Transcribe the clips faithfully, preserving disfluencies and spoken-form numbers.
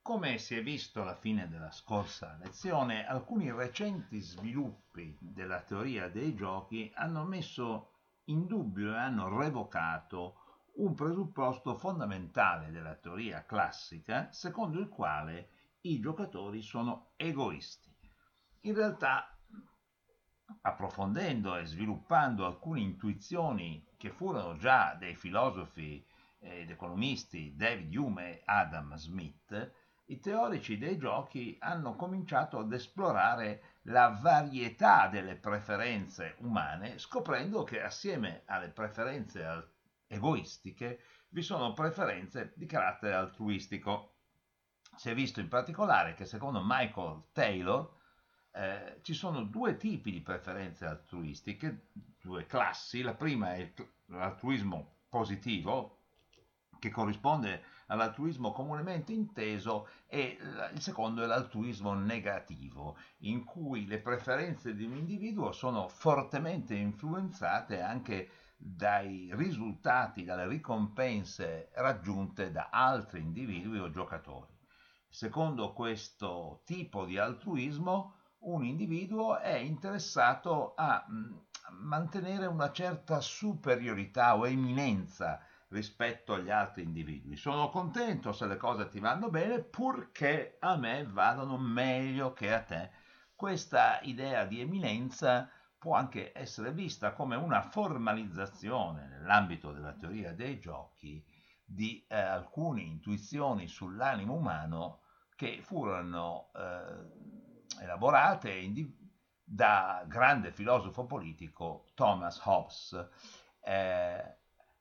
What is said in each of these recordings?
Come si è visto alla fine della scorsa lezione, alcuni recenti sviluppi della teoria dei giochi hanno messo in dubbio e hanno revocato un presupposto fondamentale della teoria classica, secondo il quale i giocatori sono egoisti. In realtà, approfondendo e sviluppando alcune intuizioni che furono già dei filosofi ed economisti David Hume e Adam Smith, i teorici dei giochi hanno cominciato ad esplorare la varietà delle preferenze umane, scoprendo che assieme alle preferenze egoistiche vi sono preferenze di carattere altruistico. Si è visto in particolare che secondo Michael Taylor eh, ci sono due tipi di preferenze altruistiche, due classi. La prima è l'altruismo positivo, che corrisponde all'altruismo comunemente inteso, e il secondo è l'altruismo negativo, in cui le preferenze di un individuo sono fortemente influenzate anche dai risultati, dalle ricompense raggiunte da altri individui o giocatori. Secondo questo tipo di altruismo, un individuo è interessato a mh, mantenere una certa superiorità o eminenza rispetto agli altri individui. Sono contento se le cose ti vanno bene, purché a me vadano meglio che a te. Questa idea di eminenza può anche essere vista come una formalizzazione nell'ambito della teoria dei giochi di eh, alcune intuizioni sull'animo umano che furono eh, elaborate indi- da grande filosofo politico Thomas Hobbes. Eh,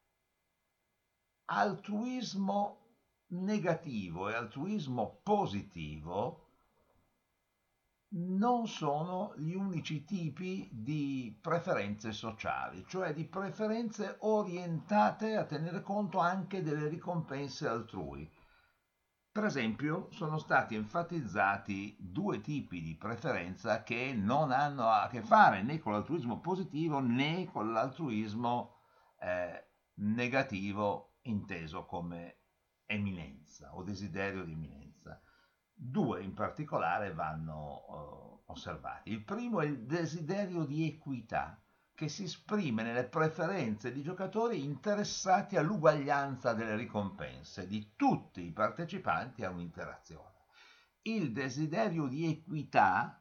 altruismo negativo e altruismo positivo non sono gli unici tipi di preferenze sociali, cioè di preferenze orientate a tenere conto anche delle ricompense altrui. Per esempio, sono stati enfatizzati due tipi di preferenza che non hanno a che fare né con l'altruismo positivo né con l'altruismo eh, negativo inteso come eminenza o desiderio di eminenza. Due in particolare vanno eh, osservati. Il primo è il desiderio di equità, che si esprime nelle preferenze di giocatori interessati all'uguaglianza delle ricompense di tutti i partecipanti a un'interazione. Il desiderio di equità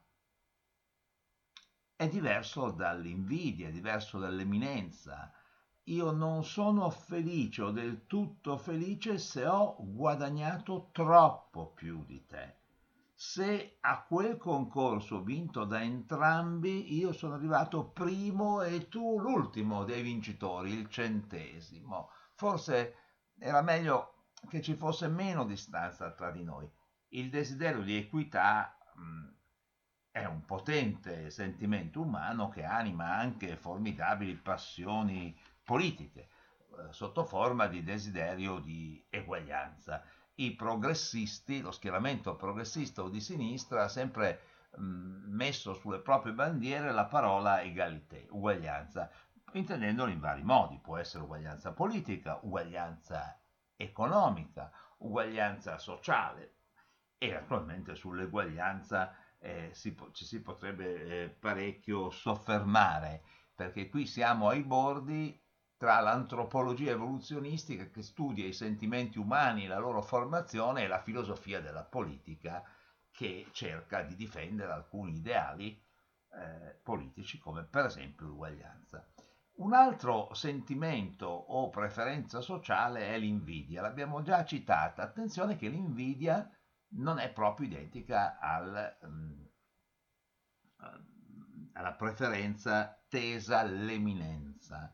è diverso dall'invidia, è diverso dall'eminenza. Io non sono felice o del tutto felice se ho guadagnato troppo più di te. Se a quel concorso vinto da entrambi io sono arrivato primo e tu l'ultimo dei vincitori, il centesimo, forse era meglio che ci fosse meno distanza tra di noi. Il desiderio di equità mh, è un potente sentimento umano che anima anche formidabili passioni politiche, eh, sotto forma di desiderio di eguaglianza. I progressisti, lo schieramento progressista o di sinistra ha sempre mh, messo sulle proprie bandiere la parola egalité, uguaglianza, intendendolo in vari modi. Può essere uguaglianza politica, uguaglianza economica, uguaglianza sociale, e naturalmente sull'eguaglianza eh, si po- ci si potrebbe eh, parecchio soffermare, perché qui siamo ai bordi tra l'antropologia evoluzionistica che studia i sentimenti umani, la loro formazione, e la filosofia della politica che cerca di difendere alcuni ideali eh, politici come per esempio l'uguaglianza. Un altro sentimento o preferenza sociale è l'invidia, l'abbiamo già citata. Attenzione che l'invidia non è proprio identica al, um, alla preferenza tesa all'eminenza.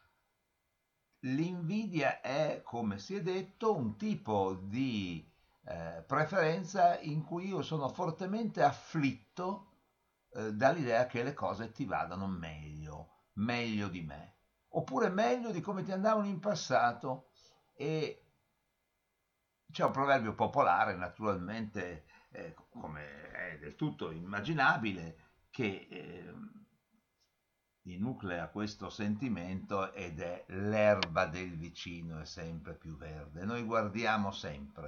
L'invidia è, come si è detto, un tipo di eh, preferenza in cui io sono fortemente afflitto eh, dall'idea che le cose ti vadano meglio, meglio di me, oppure meglio di come ti andavano in passato. E c'è un proverbio popolare, naturalmente, eh, come è del tutto immaginabile, che eh, enuclea questo sentimento, ed è: l'erba del vicino è sempre più verde. Noi guardiamo sempre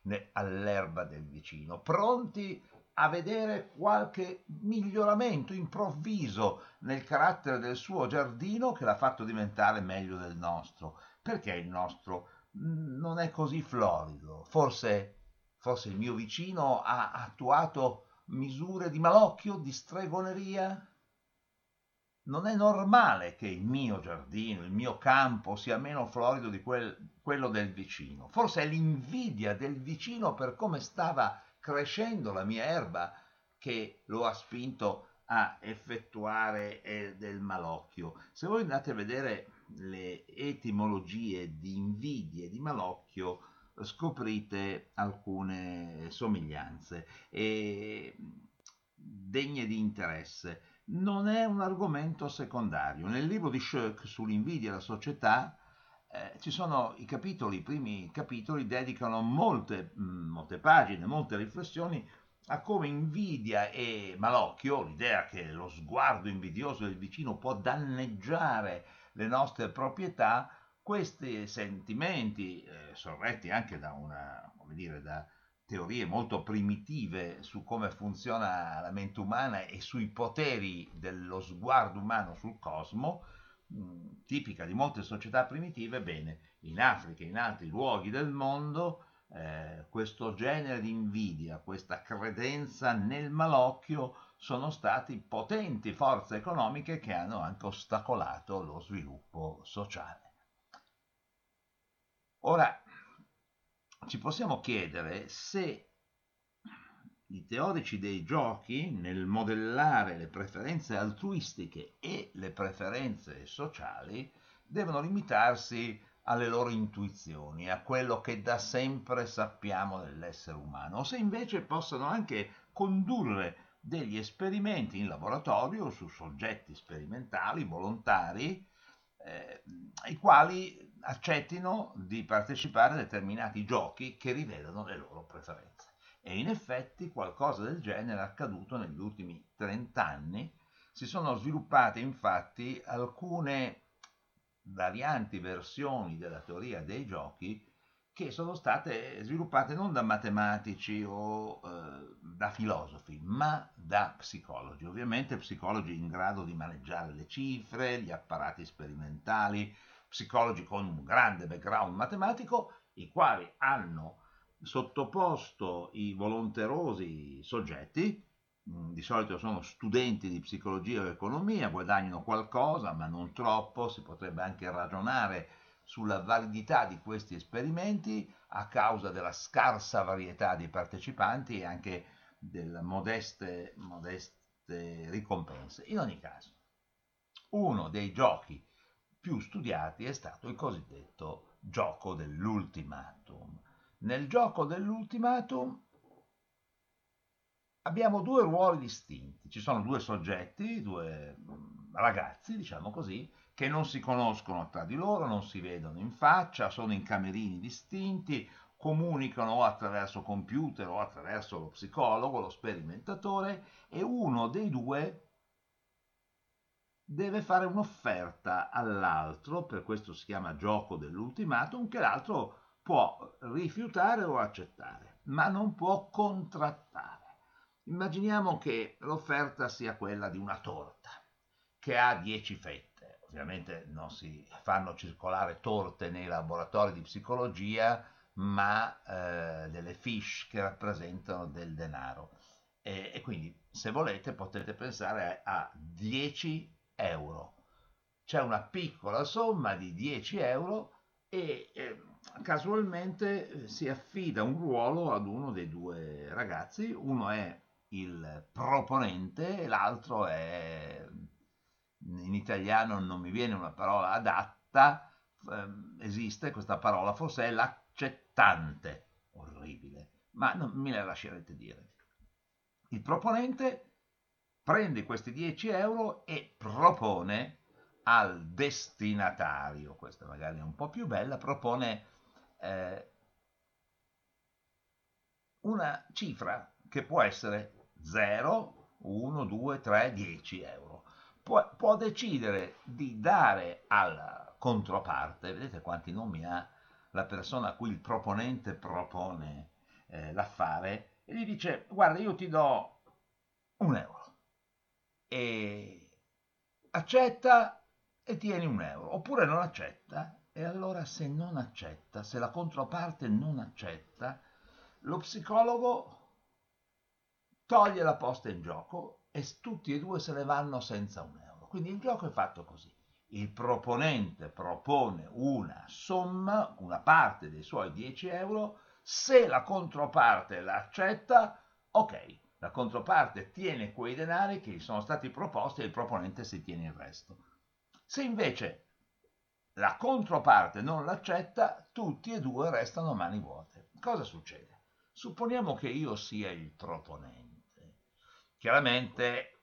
all'erba del vicino, pronti a vedere qualche miglioramento improvviso nel carattere del suo giardino che l'ha fatto diventare meglio del nostro. Perché il nostro non è così florido? Forse, forse il mio vicino ha attuato misure di malocchio, di stregoneria? Non è normale che il mio giardino, il mio campo sia meno florido di quel- quello del vicino. Forse è l'invidia del vicino per come stava crescendo la mia erba che lo ha spinto a effettuare eh, del malocchio. Se voi andate a vedere le etimologie di invidia e di malocchio, scoprite alcune somiglianze e degne di interesse. Non è un argomento secondario. Nel libro di Schoeck sull'invidia e la società eh, ci sono i capitoli, i primi capitoli dedicano molte, mh, molte pagine, molte riflessioni a come invidia e malocchio, l'idea che lo sguardo invidioso del vicino può danneggiare le nostre proprietà, questi sentimenti, eh, sorretti anche da una, come dire, da teorie molto primitive su come funziona la mente umana e sui poteri dello sguardo umano sul cosmo, mh, tipica di molte società primitive, bene, in Africa e in altri luoghi del mondo, eh, questo genere di invidia, questa credenza nel malocchio sono stati potenti forze economiche che hanno anche ostacolato lo sviluppo sociale. Ora, ci possiamo chiedere se i teorici dei giochi, nel modellare le preferenze altruistiche e le preferenze sociali, devono limitarsi alle loro intuizioni, a quello che da sempre sappiamo dell'essere umano, o se invece possono anche condurre degli esperimenti in laboratorio su soggetti sperimentali, volontari, eh, ai quali accettino di partecipare a determinati giochi che rivelano le loro preferenze. E in effetti qualcosa del genere è accaduto negli ultimi trenta anni. Si sono sviluppate infatti alcune varianti, versioni della teoria dei giochi che sono state sviluppate non da matematici o eh, da filosofi, ma da psicologi. Ovviamente psicologi in grado di maneggiare le cifre, gli apparati sperimentali, psicologi con un grande background matematico, i quali hanno sottoposto i volonterosi soggetti, di solito sono studenti di psicologia o economia, guadagnano qualcosa, ma non troppo, si potrebbe anche ragionare sulla validità di questi esperimenti a causa della scarsa varietà dei partecipanti e anche delle modeste, modeste ricompense. In ogni caso, uno dei giochi più studiati è stato il cosiddetto gioco dell'ultimatum. Nel gioco dell'ultimatum abbiamo due ruoli distinti, ci sono due soggetti, due ragazzi, diciamo così, che non si conoscono tra di loro, non si vedono in faccia, sono in camerini distinti, comunicano o attraverso computer o attraverso lo psicologo, lo sperimentatore, e uno dei due deve fare un'offerta all'altro, per questo si chiama gioco dell'ultimatum, che l'altro può rifiutare o accettare, ma non può contrattare. Immaginiamo che l'offerta sia quella di una torta che ha dieci fette. Ovviamente non si fanno circolare torte nei laboratori di psicologia, ma eh, delle fiche che rappresentano del denaro. E, e quindi, se volete, potete pensare a dieci euro. C'è una piccola somma di dieci euro e eh, casualmente si affida un ruolo ad uno dei due ragazzi, uno è il proponente e l'altro è, in italiano non mi viene una parola adatta, ehm, esiste questa parola, forse è l'accettante, orribile, ma non me la lascerete dire. Il proponente prende questi dieci euro e propone al destinatario, questa magari è un po' più bella, propone eh, una cifra che può essere zero, uno, due, tre, dieci euro. Può, può decidere di dare alla controparte, vedete quanti nomi ha la persona a cui il proponente propone eh, l'affare e gli dice: guarda, io ti do un euro e accetta e tieni un euro, oppure non accetta. E allora se non accetta, se la controparte non accetta, lo psicologo toglie la posta in gioco e tutti e due se ne vanno senza un euro. Quindi il gioco è fatto così. Il proponente propone una somma, una parte dei suoi dieci euro, se la controparte l'accetta, ok, la controparte tiene quei denari che gli sono stati proposti e il proponente si tiene il resto. Se invece la controparte non l'accetta, tutti e due restano a mani vuote. Cosa succede? Supponiamo che io sia il proponente. Chiaramente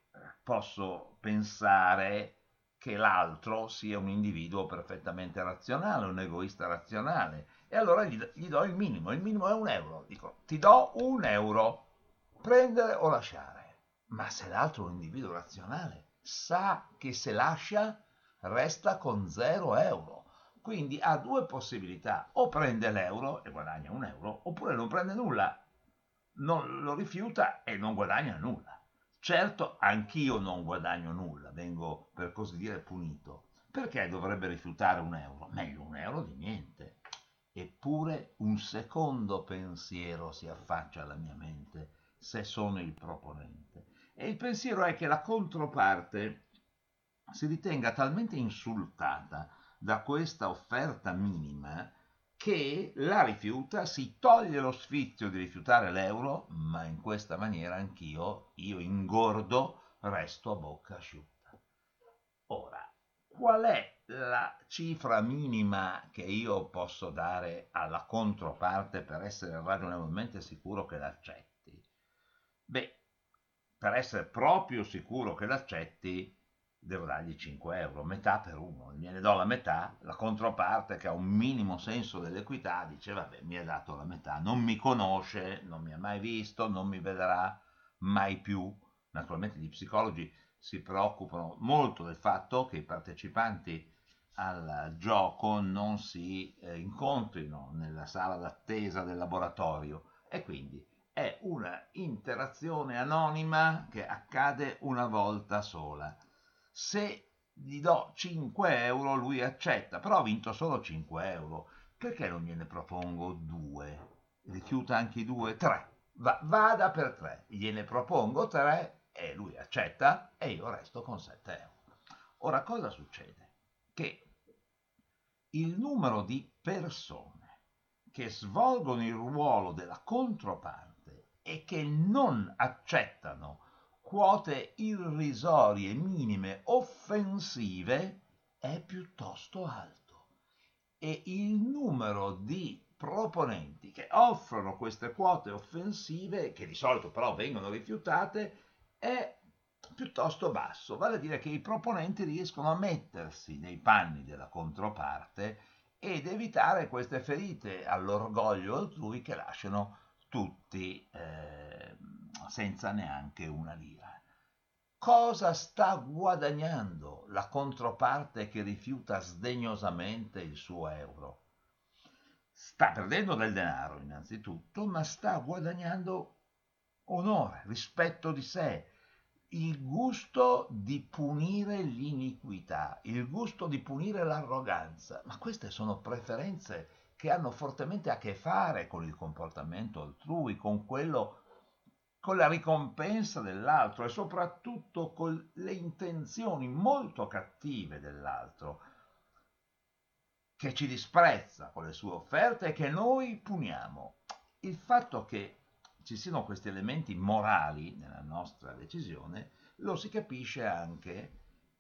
posso pensare che l'altro sia un individuo perfettamente razionale, un egoista razionale, e allora gli, gli do il minimo. Il minimo è un euro. Dico, ti do un euro, prendere o lasciare. Ma se l'altro è un individuo razionale, sa che se lascia resta con zero euro. Quindi ha due possibilità: o prende l'euro e guadagna un euro, oppure non prende nulla, non lo rifiuta e non guadagna nulla. Certo, anch'io non guadagno nulla, vengo per così dire punito. Perché dovrebbe rifiutare un euro? Meglio un euro di niente. Eppure un secondo pensiero si affaccia alla mia mente se sono il proponente. E il pensiero è che la controparte si ritenga talmente insultata da questa offerta minima che la rifiuta, si toglie lo sfizio di rifiutare l'euro, ma in questa maniera anch'io, io ingordo, resto a bocca asciutta. Ora, qual è la cifra minima che io posso dare alla controparte per essere ragionevolmente sicuro che l'accetti? Beh, per essere proprio sicuro che l'accetti, devo dargli cinque euro, metà per uno. Gliene do la metà, la controparte che ha un minimo senso dell'equità dice: vabbè, mi ha dato la metà, non mi conosce, non mi ha mai visto, non mi vedrà mai più. Naturalmente gli psicologi si preoccupano molto del fatto che i partecipanti al gioco non si eh, incontrino nella sala d'attesa del laboratorio, e quindi è una interazione anonima che accade una volta sola. Se gli do cinque euro lui accetta, però ha vinto solo cinque euro, perché non gliene propongo due? Rifiuta anche i due? tre. Va, vada per tre, gliene propongo tre e lui accetta e io resto con sette euro. Ora cosa succede? Che il numero di persone che svolgono il ruolo della controparte e che non accettano quote irrisorie, minime, offensive è piuttosto alto, e il numero di proponenti che offrono queste quote offensive, che di solito però vengono rifiutate, è piuttosto basso. Vale a dire che i proponenti riescono a mettersi nei panni della controparte ed evitare queste ferite all'orgoglio altrui che lasciano tutti eh, senza neanche una lira. Cosa sta guadagnando la controparte che rifiuta sdegnosamente il suo euro? Sta perdendo del denaro innanzitutto, ma sta guadagnando onore, rispetto di sé, il gusto di punire l'iniquità, il gusto di punire l'arroganza. Ma queste sono preferenze che hanno fortemente a che fare con il comportamento altrui, con quello, con la ricompensa dell'altro e soprattutto con le intenzioni molto cattive dell'altro, che ci disprezza con le sue offerte e che noi puniamo. Il fatto che ci siano questi elementi morali nella nostra decisione lo si capisce anche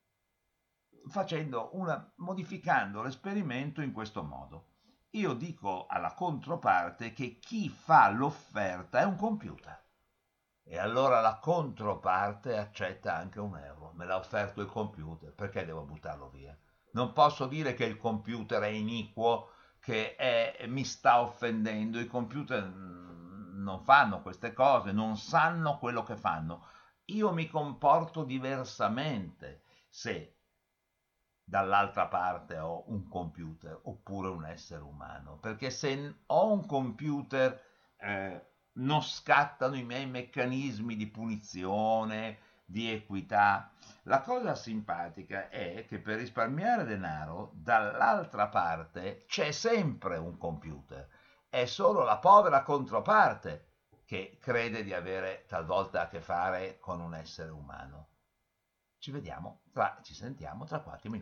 facendo una, modificando l'esperimento in questo modo. Io dico alla controparte che chi fa l'offerta è un computer. E allora la controparte accetta anche un euro. Me l'ha offerto il computer, perché devo buttarlo via? Non posso dire che il computer è iniquo, che è, mi sta offendendo. I computer non fanno queste cose, non sanno quello che fanno. Io mi comporto diversamente se dall'altra parte ho un computer oppure un essere umano, perché se ho un computer eh, non scattano i miei meccanismi di punizione, di equità. La cosa simpatica è che per risparmiare denaro, dall'altra parte c'è sempre un computer. È solo la povera controparte che crede di avere talvolta a che fare con un essere umano. Ci vediamo, tra, ci sentiamo tra qualche minuto.